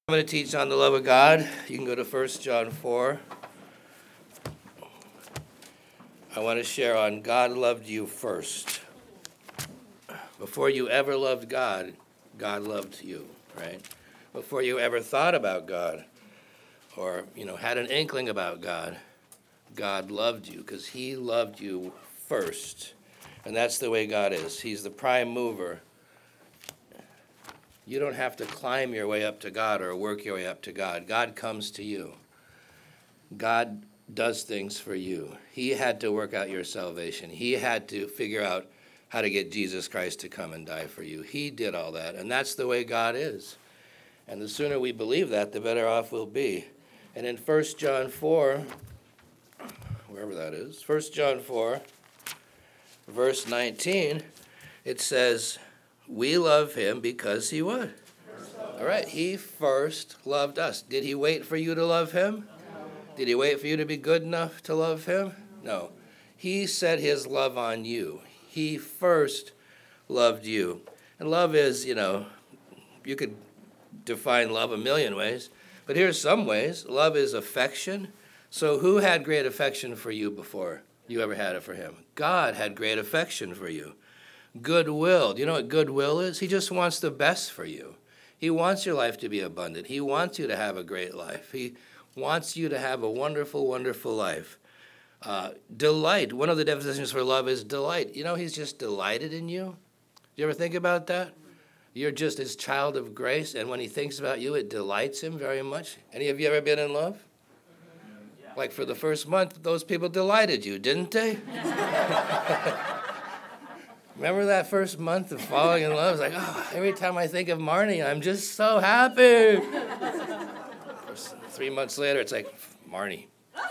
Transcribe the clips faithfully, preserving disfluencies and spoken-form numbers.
I'm going to teach on the love of God. You can go to First John four. I want to share on God loved you first. Before you ever loved God, God loved you, right? Before you ever thought about God or, you know, had an inkling about God, God loved you because he loved you first. And that's the way God is. He's the prime mover. You don't have to climb your way up to God or work your way up to God. God comes to you. God does things for you. He had to work out your salvation. He had to figure out how to get Jesus Christ to come and die for you. He did all that, and that's the way God is. And the sooner we believe that, the better off we'll be. And in First John four, wherever that is, First John four, verse nineteen, it says, we love him because he what? All right, he first loved us. Did he wait for you to love him? No. Did he wait for you to be good enough to love him? No. He set his love on you. He first loved you. And love is, you know, you could define love a million ways, but here's some ways. Love is affection. So who had great affection for you before you ever had it for him? God had great affection for you. Goodwill. Do you know what goodwill is? He just wants the best for you. He wants your life to be abundant. He wants you to have a great life. He wants you to have a wonderful, wonderful life. Uh, delight. One of the definitions for love is delight. You know, he's just delighted in you. Do you ever think about that? You're just his child of grace, and when he thinks about you, it delights him very much. Any of you ever been in love? Yeah. Like for the first month, those people delighted you, didn't they? Remember that first month of falling in love? It's like, oh, every time I think of Marnie, I'm just so happy. Three months later, it's like, Marnie.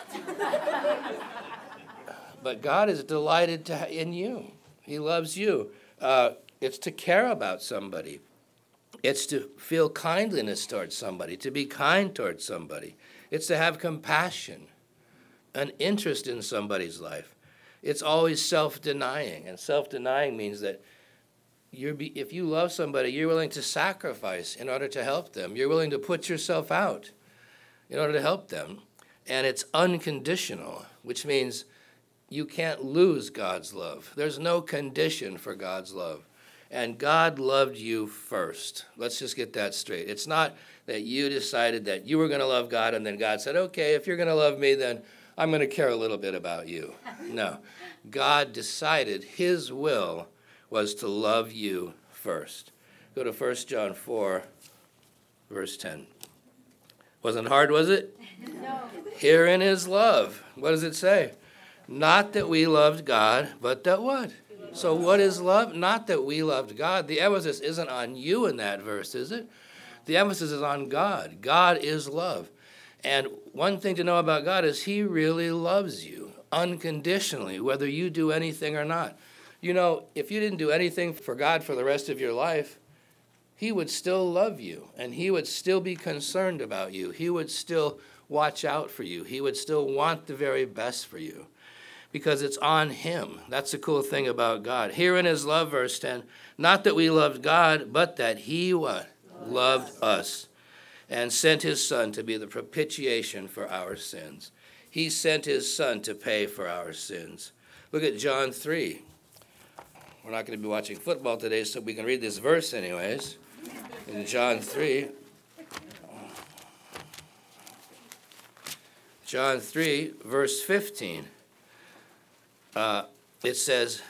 But God is delighted to, in you. He loves you. Uh, it's to care about somebody. It's to feel kindliness towards somebody, to be kind towards somebody. It's to have compassion, an interest in somebody's life. It's always self-denying, and self-denying means that you're be, if you love somebody, you're willing to sacrifice in order to help them. You're willing to put yourself out in order to help them, and it's unconditional, which means you can't lose God's love. There's no condition for God's love, and God loved you first. Let's just get that straight. It's not that you decided that you were going to love God, and then God said, okay, if you're going to love me, then I'm going to care a little bit about you. No. God decided his will was to love you first. Go to First John four, verse ten. Wasn't hard, was it? No. Herein is love. What does it say? Not that we loved God, but that what? So what is love? Not that we loved God. The emphasis isn't on you in that verse, is it? The emphasis is on God. God is love. And one thing to know about God is he really loves you unconditionally, whether you do anything or not. You know, if you didn't do anything for God for the rest of your life, he would still love you, and he would still be concerned about you. He would still watch out for you. He would still want the very best for you because it's on him. That's the cool thing about God. Herein is love, verse ten, not that we loved God, but that he what? Loved us. And sent his son to be the propitiation for our sins. He sent his son to pay for our sins. Look at John three. We're not going to be watching football today, so we can read this verse anyways. In John three. John three, verse fifteen. Uh, it says,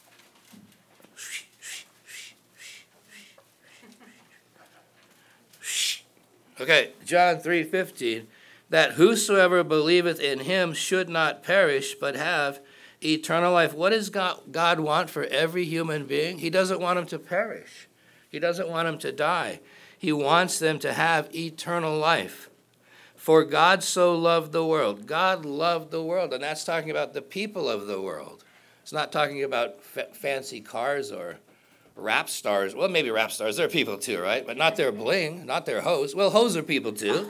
okay, John three fifteen, that whosoever believeth in him should not perish, but have eternal life. What does God, God want for every human being? He doesn't want them to perish. He doesn't want them to die. He wants them to have eternal life. For God so loved the world. God loved the world, and that's talking about the people of the world. It's not talking about f- fancy cars or rap stars. Well, maybe rap stars. They're people too, right? But not their bling, not their hoes. Well, hoes are people too.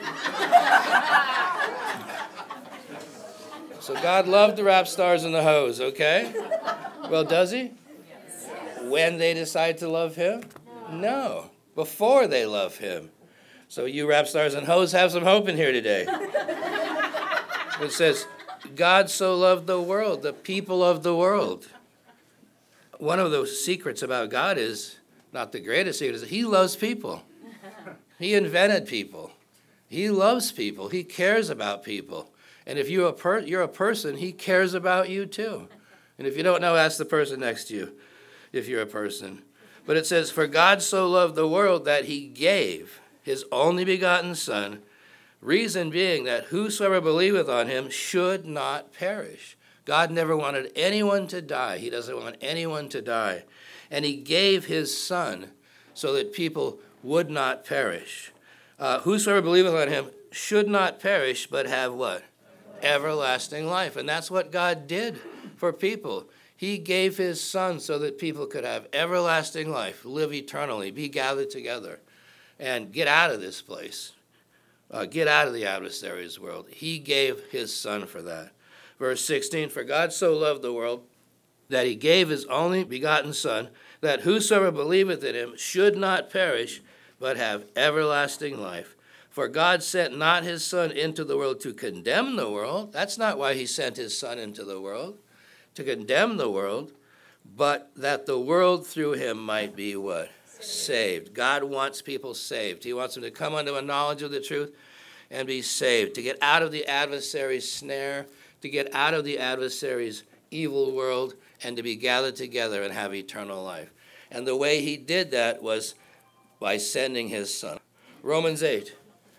So God loved the rap stars and the hoes, okay? Well, does he? When they decide to love him? No. Before they love him. So you rap stars and hoes have some hope in here today. It says, God so loved the world, the people of the world. One of those secrets about God is, not the greatest secret, is that he loves people. He invented people. He loves people. He cares about people. And if you're a, per- you're a person, he cares about you too. And if you don't know, ask the person next to you if you're a person. But it says, for God so loved the world that he gave his only begotten Son, reason being that whosoever believeth on him should not perish. God never wanted anyone to die. He doesn't want anyone to die. And he gave his Son so that people would not perish. Uh, whosoever believeth on him should not perish, but have what? Everlasting life. And that's what God did for people. He gave his Son so that people could have everlasting life, live eternally, be gathered together, and get out of this place. Uh, get out of the adversary's world. He gave his Son for that. Verse sixteen, for God so loved the world that he gave his only begotten Son, that whosoever believeth in him should not perish, but have everlasting life. For God sent not his Son into the world to condemn the world. That's not why he sent his Son into the world, to condemn the world, but that the world through him might be what? Saved. God wants people saved. He wants them to come unto a knowledge of the truth and be saved, to get out of the adversary's snare, to get out of the adversary's evil world, and to be gathered together and have eternal life. And the way he did that was by sending his Son. Romans eight.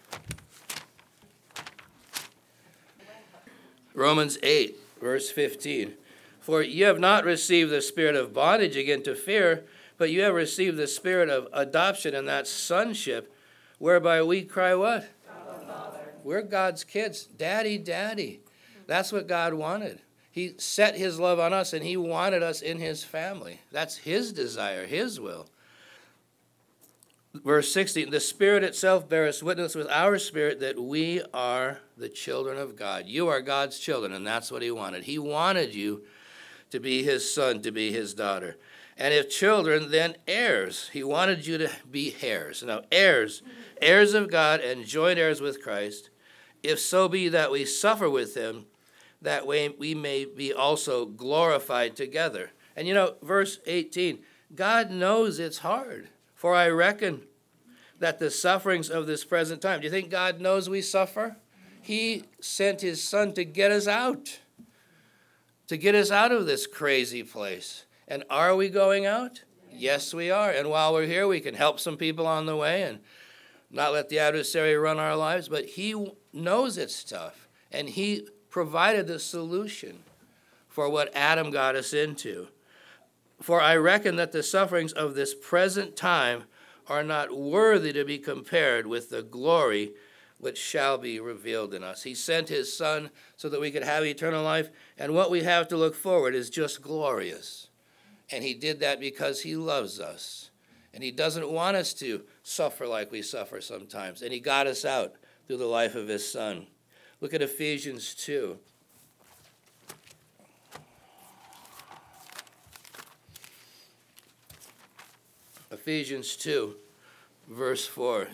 Romans eight, verse fifteen. For you have not received the spirit of bondage again to fear, but you have received the spirit of adoption, and that sonship, whereby we cry what? Father. We're God's kids. Daddy, daddy. That's what God wanted. He set his love on us, and he wanted us in his family. That's his desire, his will. Verse sixteen, the Spirit itself beareth witness with our spirit that we are the children of God. You are God's children, and that's what he wanted. He wanted you to be his son, to be his daughter. And if children, then heirs. He wanted you to be heirs. Now, heirs, heirs of God and joint heirs with Christ, if so be that we suffer with him, that way we may be also glorified together. And you know, verse eighteen, God knows it's hard. For I reckon that the sufferings of this present time. Do you think God knows we suffer? He sent his Son to get us out, to get us out of this crazy place. And are we going out? Yes, we are. And while we're here, we can help some people on the way and not let the adversary run our lives. But he knows it's tough, and he provided the solution for what Adam got us into. For I reckon that the sufferings of this present time are not worthy to be compared with the glory which shall be revealed in us. He sent his Son so that we could have eternal life, and what we have to look forward is just glorious. And he did that because he loves us, and he doesn't want us to suffer like we suffer sometimes, and he got us out through the life of his Son. Look at Ephesians two. Ephesians two, verse four.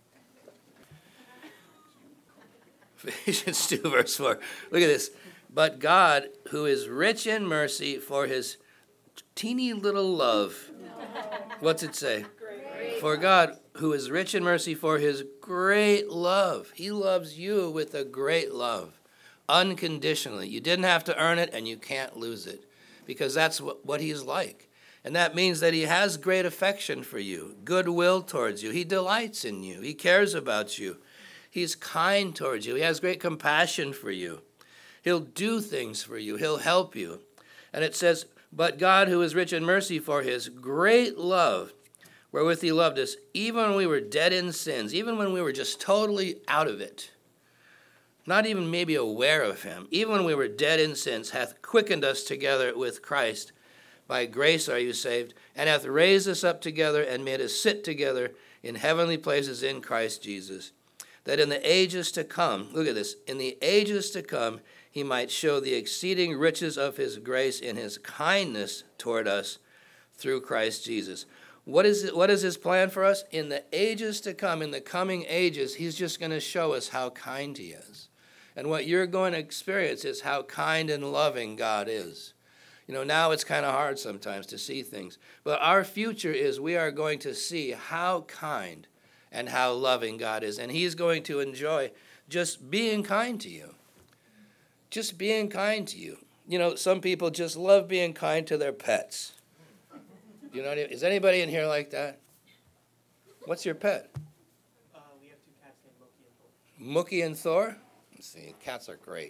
Ephesians two, verse four. Look at this. But God, who is rich in mercy for his teeny little love. What's it say? Great. For God, who is rich in mercy for his great love. He loves you with a great love, unconditionally. You didn't have to earn it, and you can't lose it, because that's what, what he's like. And that means that he has great affection for you, goodwill towards you. He delights in you. He cares about you. He's kind towards you. He has great compassion for you. He'll do things for you. He'll help you. And it says, but God, who is rich in mercy for his great love, wherewith he loved us, even when we were dead in sins, even when we were just totally out of it, not even maybe aware of him, even when we were dead in sins, hath quickened us together with Christ. By grace are you saved, and hath raised us up together and made us sit together in heavenly places in Christ Jesus, that in the ages to come, look at this, in the ages to come, he might show the exceeding riches of his grace in his kindness toward us through Christ Jesus. What is it, what is his plan for us? In the ages to come, in the coming ages, he's just going to show us how kind he is. And what you're going to experience is how kind and loving God is. You know, now it's kind of hard sometimes to see things. But our future is we are going to see how kind and how loving God is. And he's going to enjoy just being kind to you. Just being kind to you. You know, some people just love being kind to their pets. You know, is anybody in here like that? What's your pet? Uh, we have two cats named Mookie and Thor. Mookie and Thor? Let's see, cats are great.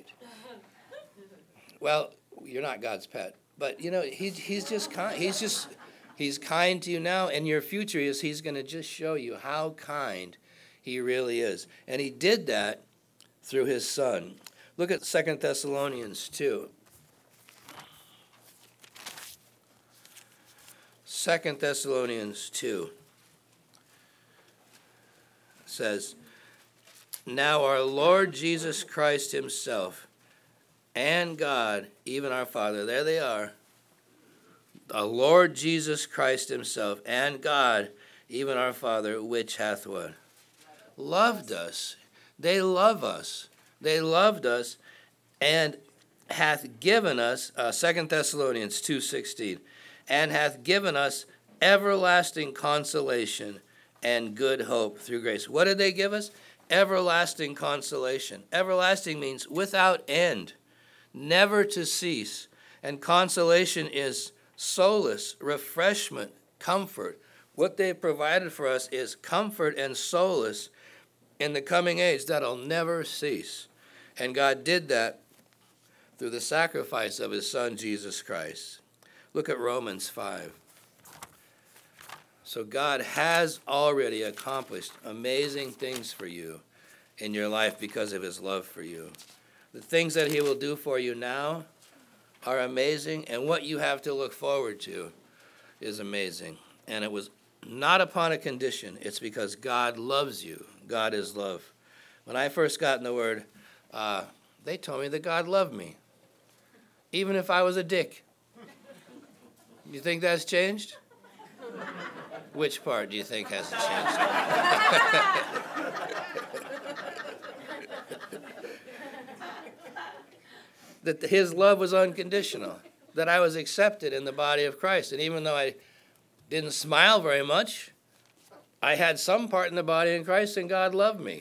Well, you're not God's pet, but you know, he, he's just kind. He's just he's kind to you now, and your future is he's going to just show you how kind he really is. And he did that through his son. Look at Second Thessalonians two. Second Thessalonians two says, now our Lord Jesus Christ himself and God, even our Father, there they are, our Lord Jesus Christ himself and God, even our Father, which hath what? Loved us. They love us. They loved us and hath given us, uh, Second Thessalonians two sixteen, and hath given us everlasting consolation and good hope through grace. What did they give us? Everlasting consolation. Everlasting means without end, never to cease. And consolation is solace, refreshment, comfort. What they've provided for us is comfort and solace in the coming age that'll never cease. And God did that through the sacrifice of his son, Jesus Christ. Look at Romans five. So God has already accomplished amazing things for you in your life because of his love for you. The things that he will do for you now are amazing, and what you have to look forward to is amazing. And it was not upon a condition. It's because God loves you. God is love. When I first got in the Word, uh, they told me that God loved me, even if I was a dick. You think that's changed? Which part do you think hasn't changed? That his love was unconditional, that I was accepted in the body of Christ. And even though I didn't smile very much, I had some part in the body in Christ, and God loved me.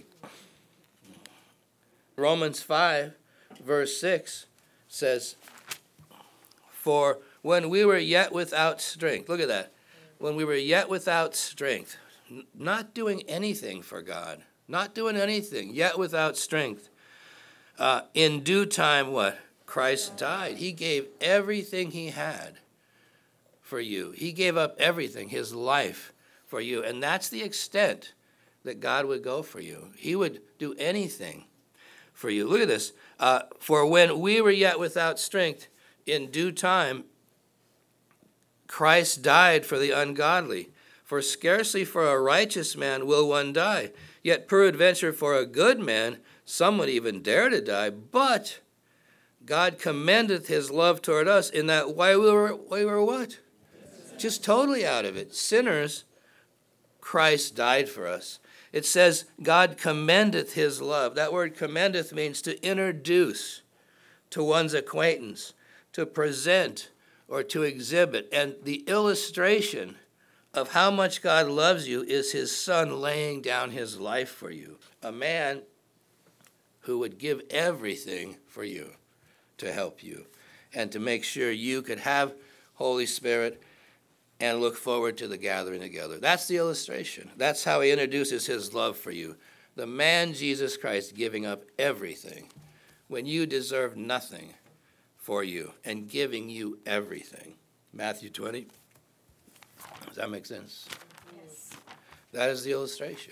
Romans five, verse six says, for when we were yet without strength, look at that, when we were yet without strength, n- not doing anything for God, not doing anything, yet without strength, uh, in due time, what? Christ died. He gave everything he had for you. He gave up everything, his life for you. And that's the extent that God would go for you. He would do anything for you. Look at this. Uh, for when we were yet without strength, in due time, Christ died for the ungodly. For scarcely for a righteous man will one die. Yet peradventure for a good man, some would even dare to die. But God commendeth his love toward us in that while we were, we were what? Just totally out of it. Sinners, Christ died for us. It says God commendeth his love. That word commendeth means to introduce to one's acquaintance, to present or to exhibit. And the illustration of how much God loves you is his son laying down his life for you. A man who would give everything for you to help you and to make sure you could have Holy Spirit and look forward to the gathering together. That's the illustration. That's how he introduces his love for you. The man Jesus Christ giving up everything when you deserve nothing for you and giving you everything. Matthew twenty. Does that make sense? Yes. That is the illustration.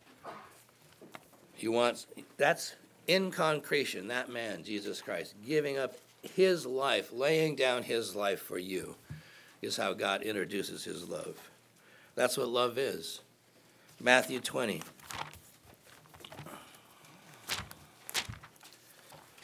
He wants, that's in concretion, that man, Jesus Christ, giving up his life, laying down his life for you, is how God introduces his love. That's what love is. Matthew twenty.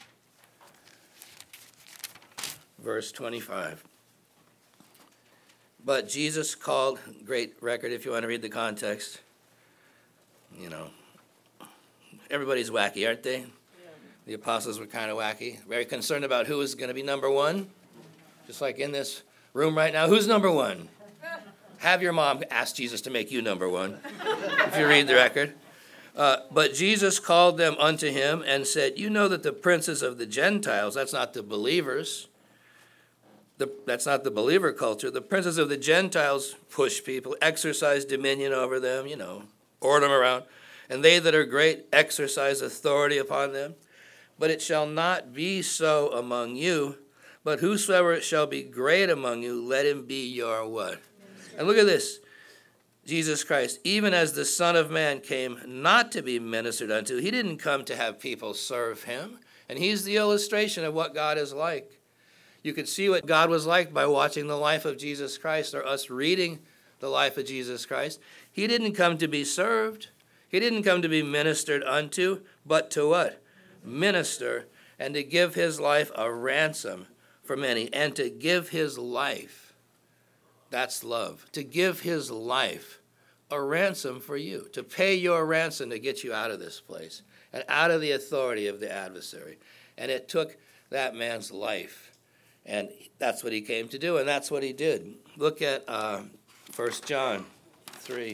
Verse twenty-five. But Jesus called, great record if you want to read the context. You know, everybody's wacky, aren't they? Yeah. The apostles were kind of wacky, very concerned about who was going to be number one. Just like in this room right now, who's number one? Have your mom ask Jesus to make you number one, if you read the record. Uh, but Jesus called them unto him and said, you know that the princes of the Gentiles, that's not the believers, the, that's not the believer culture, the princes of the Gentiles push people, exercise dominion over them, you know, order them around, and they that are great exercise authority upon them. But it shall not be so among you, but whosoever shall be great among you, let him be your what? And look at this. Jesus Christ, even as the Son of Man came not to be ministered unto, he didn't come to have people serve him. And he's the illustration of what God is like. You could see what God was like by watching the life of Jesus Christ or us reading the life of Jesus Christ. He didn't come to be served. He didn't come to be ministered unto, but to what? Minister, and to give his life a ransom for many, and to give his life. That's love. To give his life a ransom for you, to pay your ransom to get you out of this place and out of the authority of the adversary. And it took that man's life. And that's what he came to do, and that's what he did. Look at uh, First John three.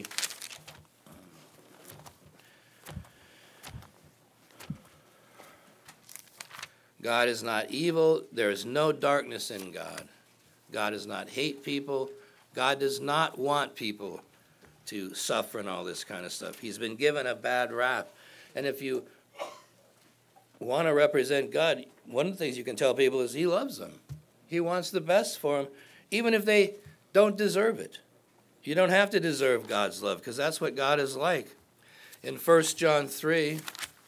God is not evil. There is no darkness in God. God does not hate people. God does not want people to suffer and all this kind of stuff. He's been given a bad rap. And if you want to represent God, one of the things you can tell people is he loves them. He wants the best for them, even if they don't deserve it. You don't have to deserve God's love, because that's what God is like. In First John three,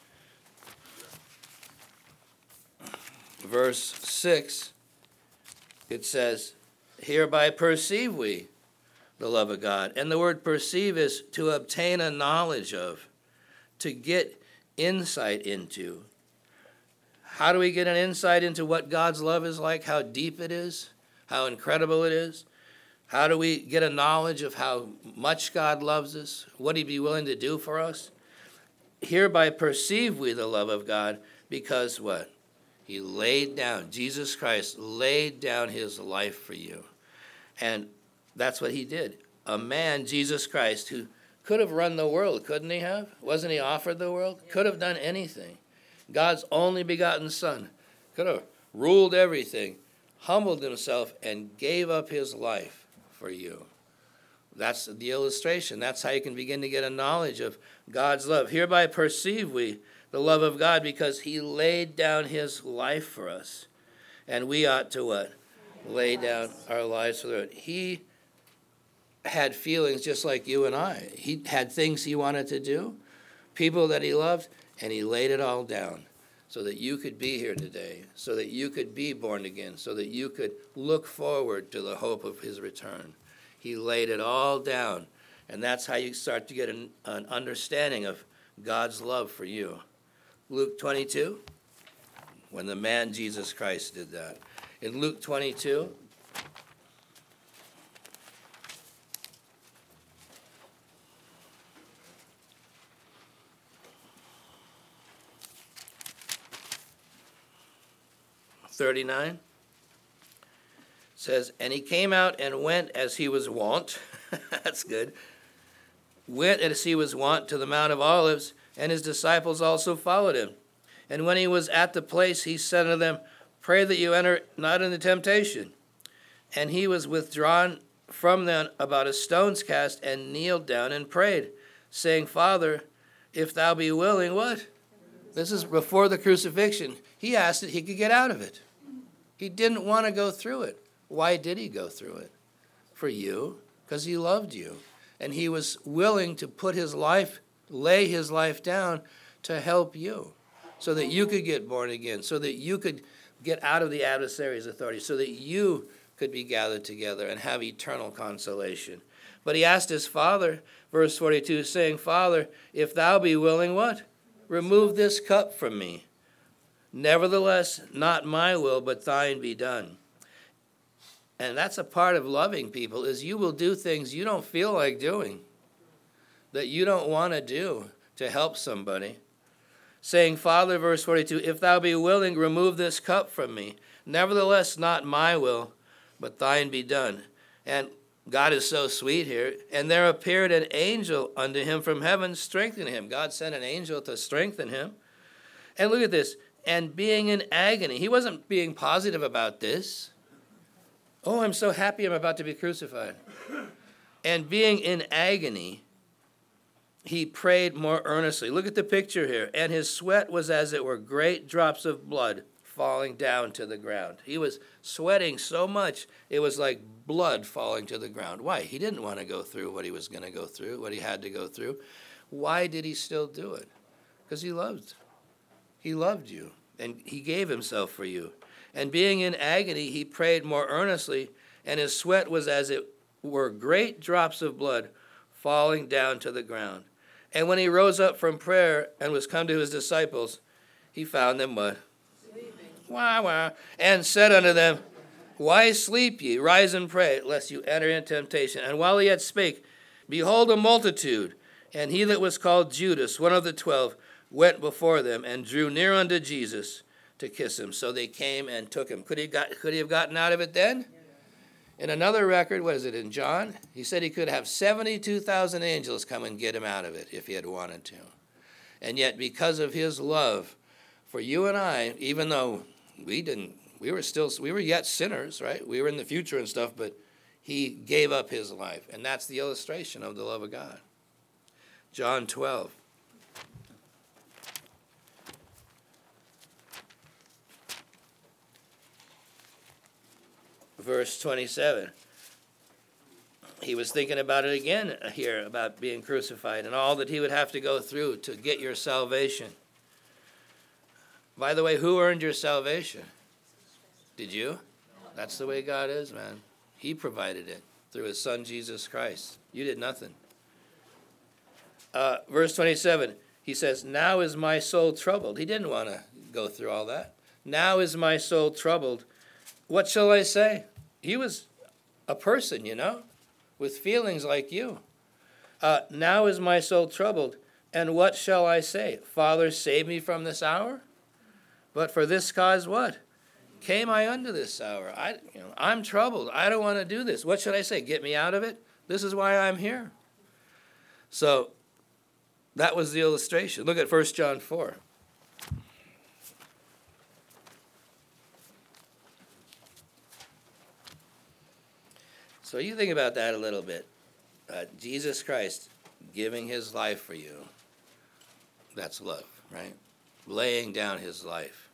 verse six, it says, hereby perceive we the love of God. And the word perceive is to obtain a knowledge of, to get insight into. How do we get an insight into what God's love is like, how deep it is, how incredible it is? How do we get a knowledge of how much God loves us, what he'd be willing to do for us? Hereby perceive we the love of God, because what? He laid down, Jesus Christ laid down his life for you. And that's what he did. A man, Jesus Christ, who could have run the world, couldn't he have? Wasn't he offered the world? Could have done anything. God's only begotten Son could have ruled everything, humbled himself, and gave up his life for you. That's the illustration. That's how you can begin to get a knowledge of God's love. Hereby perceive we the love of God, because he laid down his life for us. And we ought to what? Lay down our lives for it. He had feelings just like you and I. He had things he wanted to do, people that he loved, and he laid it all down so that you could be here today, so that you could be born again, so that you could look forward to the hope of his return. He laid it all down, and that's how you start to get an, an understanding of God's love for you. Luke twenty-two, when the man Jesus Christ did that. In Luke twenty-two, thirty-nine, says, and he came out and went as he was wont. That's good. Went as he was wont to the Mount of Olives, and his disciples also followed him. And when he was at the place, he said unto them, pray that you enter not into temptation. And he was withdrawn from them about a stone's cast, and kneeled down and prayed, saying, Father, if thou be willing, what? This is before the crucifixion. He asked that he could get out of it. He didn't want to go through it. Why did he go through it? For you, because he loved you. And he was willing to put his life, lay his life down to help you, so that you could get born again, so that you could get out of the adversary's authority, so that you could be gathered together and have eternal consolation. But he asked his Father, verse forty-two, saying, Father, if thou be willing, what? Remove this cup from me. Nevertheless, not my will, but thine be done. And that's a part of loving people, is you will do things you don't feel like doing, that you don't want to do to help somebody. Saying, Father, verse forty-two, if thou be willing, remove this cup from me. Nevertheless, not my will, but thine be done. And God is so sweet here. And there appeared an angel unto him from heaven, strengthening him. God sent an angel to strengthen him. And look at this. And being in agony. He wasn't being positive about this. Oh, I'm so happy I'm about to be crucified. And being in agony, he prayed more earnestly. Look at the picture here. And his sweat was as it were great drops of blood falling down to the ground. He was sweating so much, it was like blood falling to the ground. Why? He didn't want to go through what he was going to go through, what he had to go through. Why did he still do it? Because he loved. He loved you, and he gave himself for you. And being in agony, he prayed more earnestly, and his sweat was as it were great drops of blood falling down to the ground. And when he rose up from prayer and was come to his disciples, he found them what? Sleeping. Wah, wah. And said unto them, why sleep ye? Rise and pray, lest you enter into temptation. And while he yet spake, behold, a multitude, and he that was called Judas, one of the twelve, went before them and drew near unto Jesus to kiss him. So they came and took him. Could he, got, could he have gotten out of it then? In another record, what is it, in John? He said he could have seventy-two thousand angels come and get him out of it if he had wanted to. And yet, because of his love for you and I, even though we didn't, we were still, we were yet sinners, right? We were in the future and stuff, but he gave up his life. And that's the illustration of the love of God. John twelve. Verse twenty-seven. He was thinking about it again here, about being crucified and all that he would have to go through to get your salvation. By the way, who earned your salvation? Did you? That's the way God is, man. He provided it through his son, Jesus Christ. You did nothing. Uh, verse twenty-seven, he says, now is my soul troubled. He didn't want to go through all that. Now is my soul troubled. What shall I say? He was a person, you know, with feelings like you. Uh, now is my soul troubled, and what shall I say? Father, save me from this hour? But for this cause what? Came I unto this hour. I, you know, I'm troubled. I don't want to do this. What should I say? Get me out of it? This is why I'm here. So that was the illustration. Look at First John four. So you think about that a little bit. Uh, Jesus Christ giving his life for you. That's love, right? Laying down his life.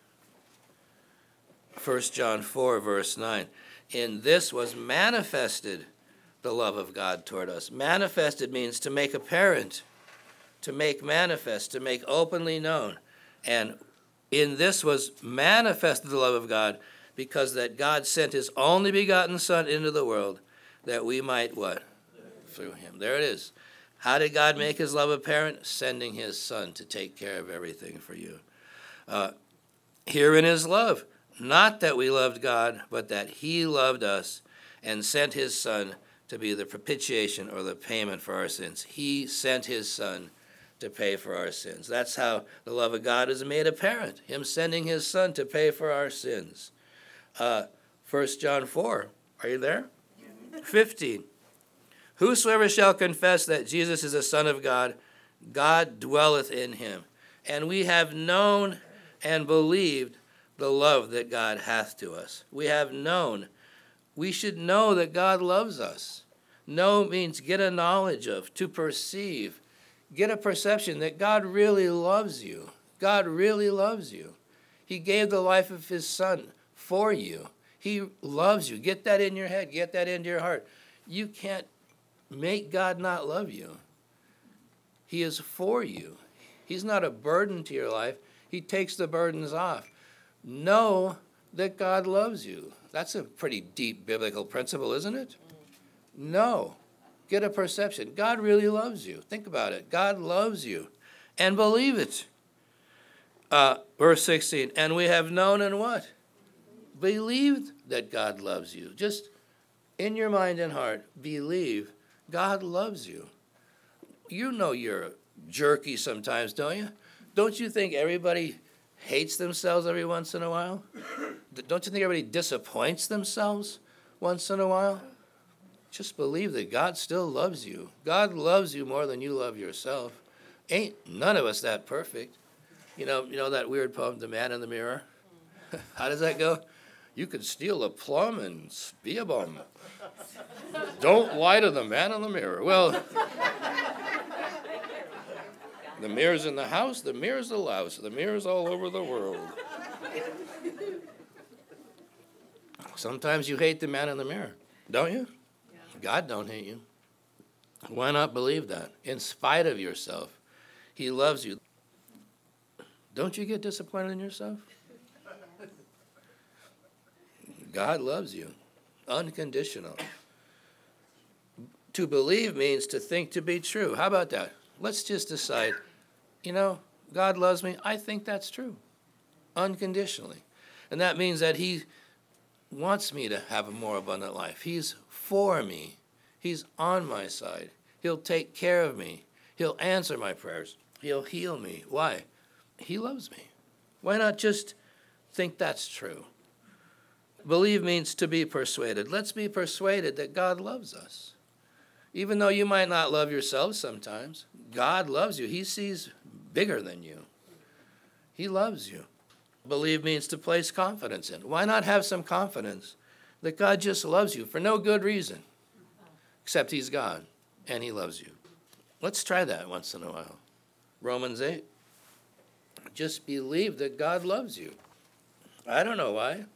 First John four, verse nine. In this was manifested the love of God toward us. Manifested means to make apparent, to make manifest, to make openly known. And in this was manifested the love of God, because that God sent his only begotten Son into the world, that we might what? Through him. There it is. How did God make his love apparent? Sending his Son to take care of everything for you. Uh, herein is love. Not that we loved God, but that he loved us and sent his Son to be the propitiation or the payment for our sins. He sent his Son to pay for our sins. That's how the love of God is made apparent. Him sending his Son to pay for our sins. Uh, First John four. Are you there? fifteen. Whosoever shall confess that Jesus is the Son of God, God dwelleth in him. And we have known and believed the love that God hath to us. We have known. We should know that God loves us. Know means get a knowledge of, to perceive. Get a perception that God really loves you. God really loves you. He gave the life of his Son for you. He loves you. Get that in your head. Get that into your heart. You can't make God not love you. He is for you. He's not a burden to your life. He takes the burdens off. Know that God loves you. That's a pretty deep biblical principle, isn't it? Know. Get a perception. God really loves you. Think about it. God loves you. And believe it. Uh, verse sixteen. And we have known and what? Believed that God loves you. Just in your mind and heart, believe God loves you. You know you're jerky sometimes, don't you? Don't you think everybody hates themselves every once in a while? Don't you think everybody disappoints themselves once in a while? Just believe that God still loves you. God loves you more than you love yourself. Ain't none of us that perfect. You know, you know that weird poem, The Man in the Mirror? How does that go? You could steal a plum and be a bum. Don't lie to the man in the mirror. Well, the mirror's in the house, the mirror's the louse, the mirror's all over the world. Sometimes you hate the man in the mirror, don't you? Yeah. God don't hate you. Why not believe that? In spite of yourself, he loves you. Don't you get disappointed in yourself? God loves you, unconditional. To believe means to think to be true. How about that? Let's just decide, you know, God loves me. I think that's true, unconditionally. And that means that he wants me to have a more abundant life. He's for me. He's on my side. He'll take care of me. He'll answer my prayers. He'll heal me. Why? He loves me. Why not just think that's true? Believe means to be persuaded. Let's be persuaded that God loves us. Even though you might not love yourself sometimes, God loves you. He sees bigger than you. He loves you. Believe means to place confidence in. Why not have some confidence that God just loves you for no good reason, except he's God and he loves you? Let's try that once in a while. Romans eight. Just believe that God loves you. I don't know why.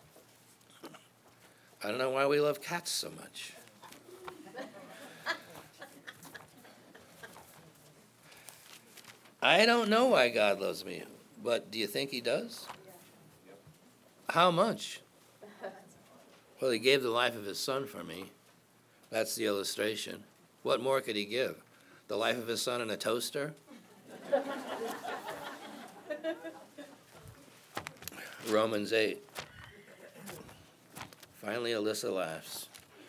I don't know why we love cats so much. I don't know why God loves me, but do you think he does? How much? Well, he gave the life of his son for me. That's the illustration. What more could he give? The life of his son in a toaster? Romans eight. Finally, Alyssa laughs.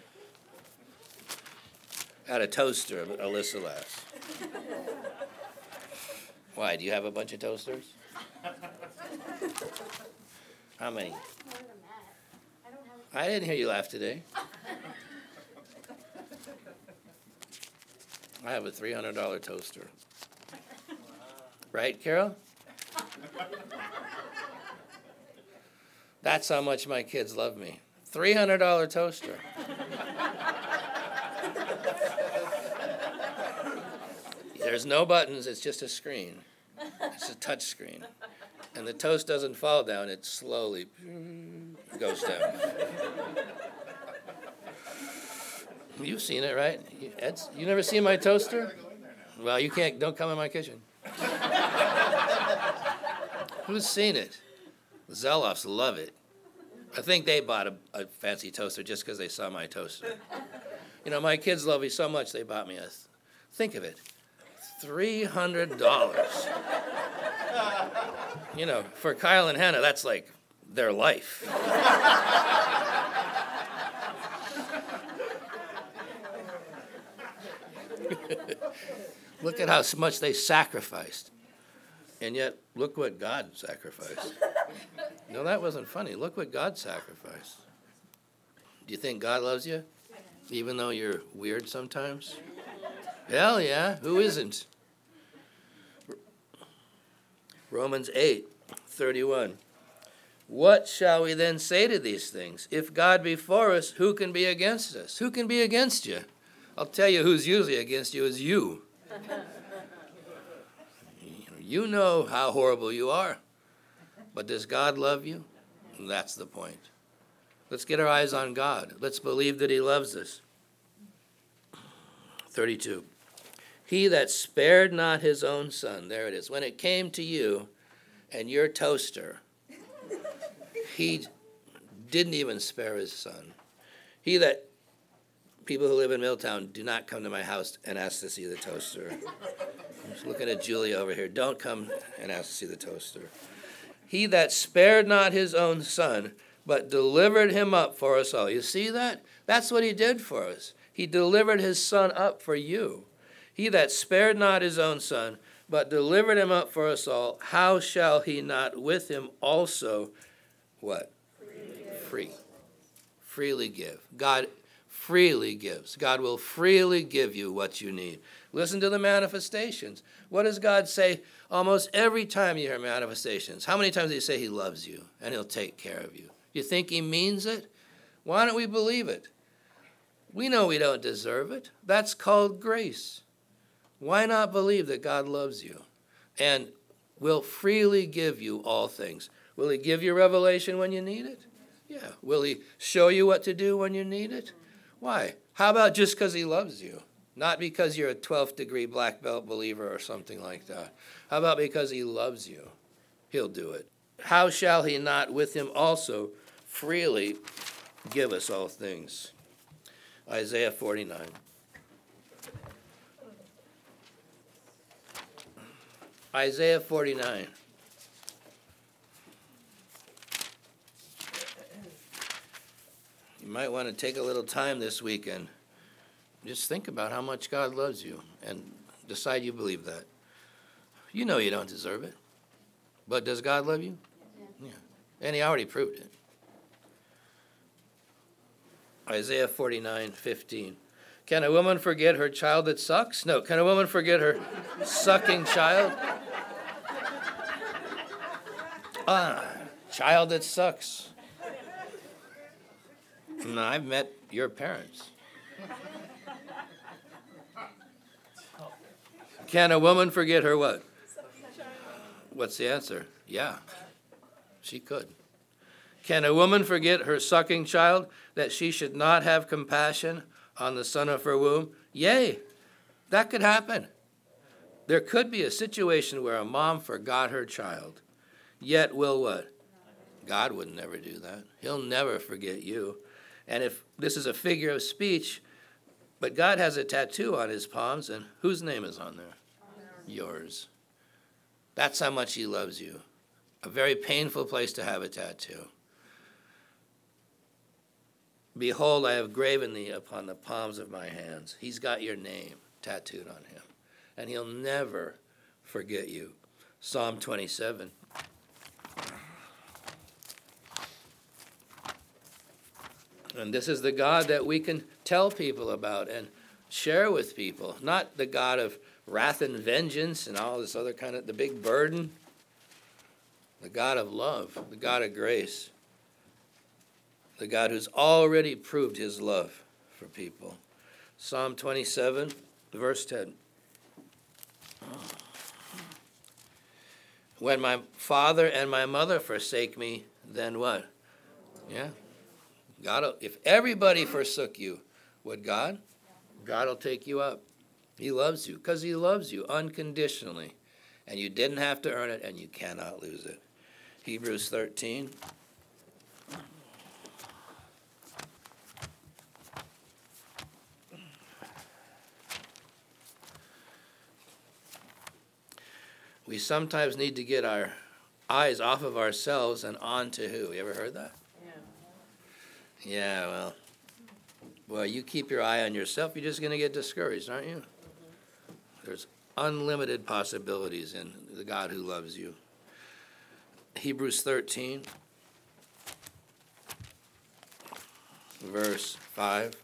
At a toaster, Alyssa laughs. Why, do you have a bunch of toasters? How many? I didn't hear you laugh today. I have a three hundred dollars toaster. Right, Carol? That's how much my kids love me. three hundred dollars toaster. There's no buttons, it's just a screen. It's a touch screen. And the toast doesn't fall down, it slowly goes down. You've seen it, right? Ed's, you never seen my toaster? Well, you can't, don't come in my kitchen. Who's seen it? The Zelofs love it. I think they bought a, a fancy toaster just because they saw my toaster. You know, my kids love me so much they bought me a, think of it, three hundred dollars. You know, for Kyle and Hannah, that's like their life. Look at how much they sacrificed. And yet, look what God sacrificed. No, that wasn't funny. Look what God sacrificed. Do you think God loves you? Even though you're weird sometimes? Hell yeah, who isn't? Romans eight, thirty-one. What shall we then say to these things? If God be for us, who can be against us? Who can be against you? I'll tell you who's usually against you is you. You know how horrible you are. But does God love you? That's the point. Let's get our eyes on God. Let's believe that he loves us. thirty-two. He that spared not his own son, there it is. When it came to you and your toaster, he didn't even spare his son. He that, people who live in Milltown, do not come to my house and ask to see the toaster. I'm just looking at Julia over here. Don't come and ask to see the toaster. He that spared not his own son, but delivered him up for us all. You see that? That's what he did for us. He delivered his son up for you. He that spared not his own son, but delivered him up for us all, how shall he not with him also, what? Free. Freely give. God freely gives. God will freely give you what you need. Listen to the manifestations. What does God say almost every time you hear manifestations? How many times does he say he loves you and he'll take care of you? You think he means it? Why don't we believe it? We know we don't deserve it. That's called grace. Why not believe that God loves you and will freely give you all things? Will he give you revelation when you need it? Yeah. Will he show you what to do when you need it? Why? How about just because he loves you? Not because you're a twelfth degree black belt believer or something like that. How about because he loves you? He'll do it. How shall he not with him also freely give us all things? Isaiah forty-nine. Isaiah forty-nine. You might want to take a little time this weekend. Just think about how much God loves you and decide you believe that. You know you don't deserve it. But does God love you? Yeah. And he already proved it. Isaiah forty-nine fifteen. Can a woman forget her child that sucks? No. Can a woman forget her sucking child? Ah, child that sucks. No, I've met your parents. Can a woman forget her what? What's the answer? Yeah, she could. Can a woman forget her sucking child, that she should not have compassion on the son of her womb? Yea, that could happen. There could be a situation where a mom forgot her child, yet will what? God would never do that. He'll never forget you. And if this is a figure of speech, but God has a tattoo on his palms, and whose name is on there? Yours. That's how much he loves you. A very painful place to have a tattoo. Behold, I have graven thee upon the palms of my hands. He's got your name tattooed on him, and he'll never forget you. Psalm twenty-seven. And this is the God that we can tell people about and share with people, not the God of wrath and vengeance and all this other kind of, the big burden. The God of love, the God of grace, the God who's already proved his love for people. Psalm twenty-seven, verse ten. When my father and my mother forsake me, then what? Yeah. God, if everybody forsook you, would God? God will take you up. He loves you because he loves you unconditionally. And you didn't have to earn it, and you cannot lose it. Hebrews thirteen. We sometimes need to get our eyes off of ourselves and on to who? You ever heard that? Yeah, yeah well, well, you keep your eye on yourself, you're just going to get discouraged, aren't you? There's unlimited possibilities in the God who loves you. Hebrews thirteen, verse five.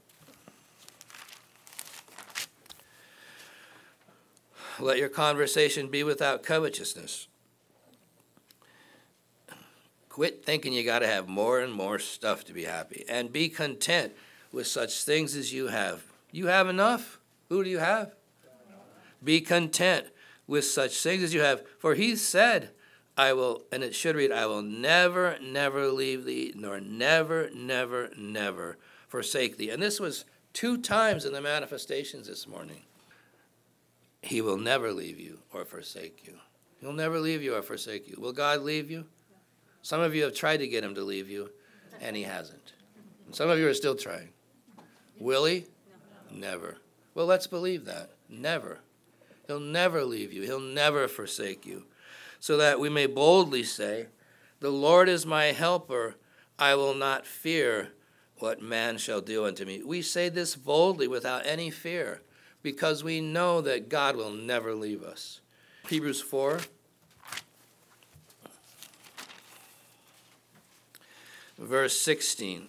Let your conversation be without covetousness. Quit thinking you got to have more and more stuff to be happy. And be content with such things as you have. You have enough? Who do you have? Be content with such things as you have. For he said, I will, and it should read, I will never, never leave thee, nor never, never, never forsake thee. And this was two times in the manifestations this morning. He will never leave you or forsake you. He'll never leave you or forsake you. Will God leave you? Some of you have tried to get him to leave you, and he hasn't. And some of you are still trying. Will he? Never. Well, let's believe that. Never. He'll never leave you. He'll never forsake you. So that we may boldly say, the Lord is my helper. I will not fear what man shall do unto me. We say this boldly without any fear because we know that God will never leave us. Hebrews four. Verse sixteen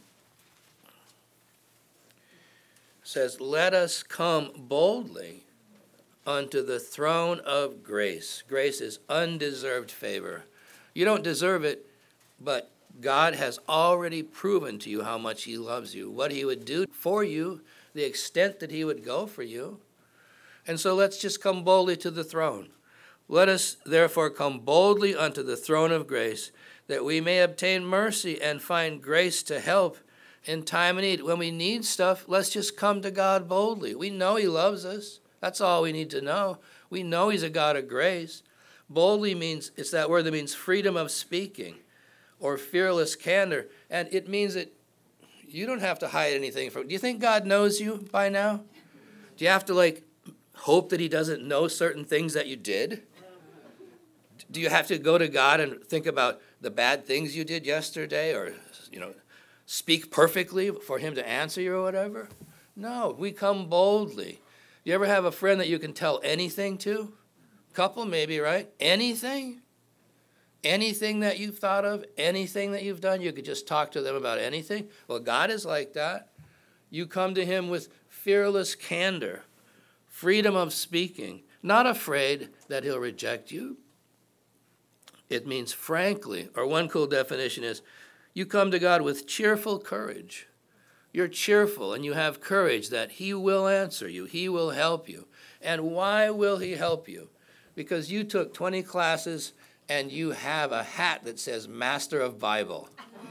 says, let us come boldly unto the throne of grace. Grace is undeserved favor. You don't deserve it, but God has already proven to you how much he loves you, what he would do for you, the extent that he would go for you. And so let's just come boldly to the throne. Let us therefore come boldly unto the throne of grace, that we may obtain mercy and find grace to help in time of need. When we need stuff, let's just come to God boldly. We know he loves us. That's all we need to know. We know he's a God of grace. Boldly means, it's that word that means freedom of speaking or fearless candor. And it means that you don't have to hide anything from. Do you think God knows you by now? Do you have to like hope that he doesn't know certain things that you did? Do you have to go to God and think about the bad things you did yesterday, or, you know, speak perfectly for him to answer you or whatever? No, we come boldly. You ever have a friend that you can tell anything to? Couple maybe, right? Anything? Anything that you've thought of, anything that you've done, you could just talk to them about anything. Well, God is like that. You come to him with fearless candor, freedom of speaking, not afraid that he'll reject you. It means frankly, or one cool definition is, you come to God with cheerful courage. You're cheerful and you have courage that he will answer you. He will help you. And why will he help you? Because you took twenty classes and you have a hat that says Master of Bible.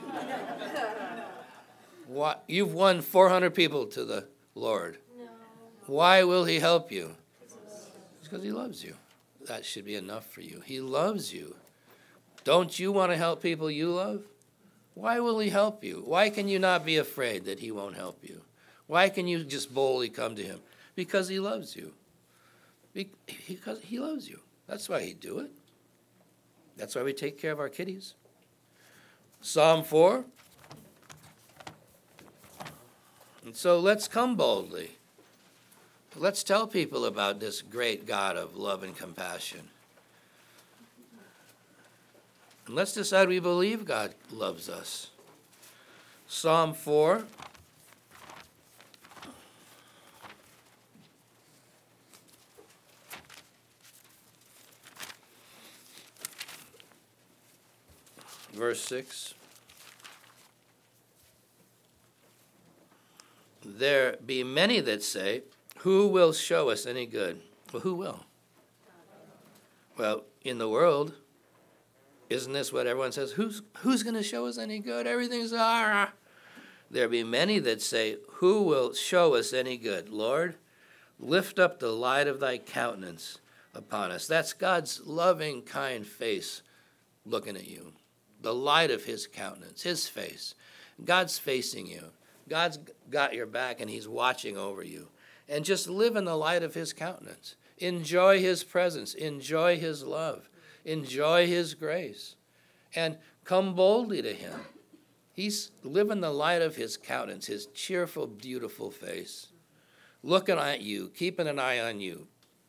What, you've won four hundred people to the Lord. No. Why will he help you? It's because he loves you. That should be enough for you. He loves you. Don't you want to help people you love? Why will he help you? Why can you not be afraid that he won't help you? Why can you just boldly come to him? Because he loves you. Because he loves you. That's why he'd do it. That's why we take care of our kitties. Psalm four. And so let's come boldly. Let's tell people about this great God of love and compassion. And let's decide we believe God loves us. Psalm four. Verse six. There be many that say, who will show us any good? Well, who will? Well, in the world, isn't this what everyone says? Who's who's going to show us any good? Everything's ah. There be many that say, who will show us any good? Lord, lift up the light of thy countenance upon us. That's God's loving, kind face looking at you. The light of his countenance, his face. God's facing you. God's got your back and he's watching over you. And just live in the light of his countenance. Enjoy his presence. Enjoy his love. Enjoy his grace. And come boldly to him. He's live in the light of his countenance, his cheerful, beautiful face. Looking at you, keeping an eye on you.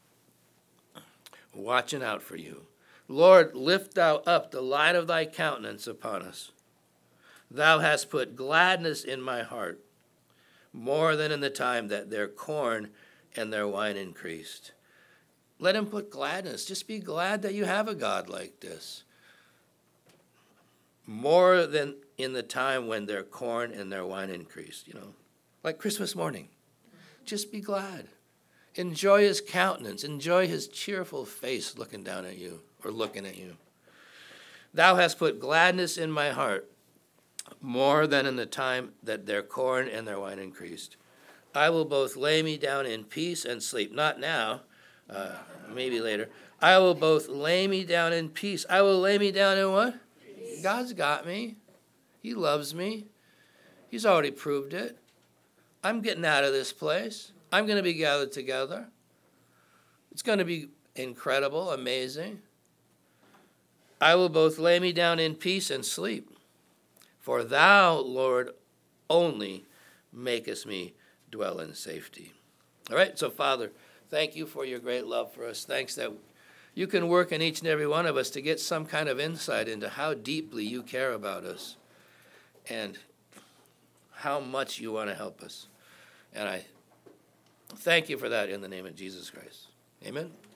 Watching out for you. Lord, lift thou up the light of thy countenance upon us. Thou hast put gladness in my heart, more than in the time that their corn and their wine increased. Let him put gladness. Just be glad that you have a God like this. More than in the time when their corn and their wine increased, you know, like Christmas morning. Just be glad. Enjoy his countenance. Enjoy his cheerful face looking down at you or looking at you. Thou hast put gladness in my heart, more than in the time that their corn and their wine increased. I will both lay me down in peace and sleep. Not now, uh, maybe later. I will both lay me down in peace. I will lay me down in what? Peace. God's got me. He loves me. He's already proved it. I'm getting out of this place. I'm going to be gathered together. It's going to be incredible, amazing. I will both lay me down in peace and sleep. For thou, Lord, only makest me dwell in safety. All right, so Father, thank you for your great love for us. Thanks that you can work in each and every one of us to get some kind of insight into how deeply you care about us and how much you want to help us. And I thank you for that in the name of Jesus Christ. Amen.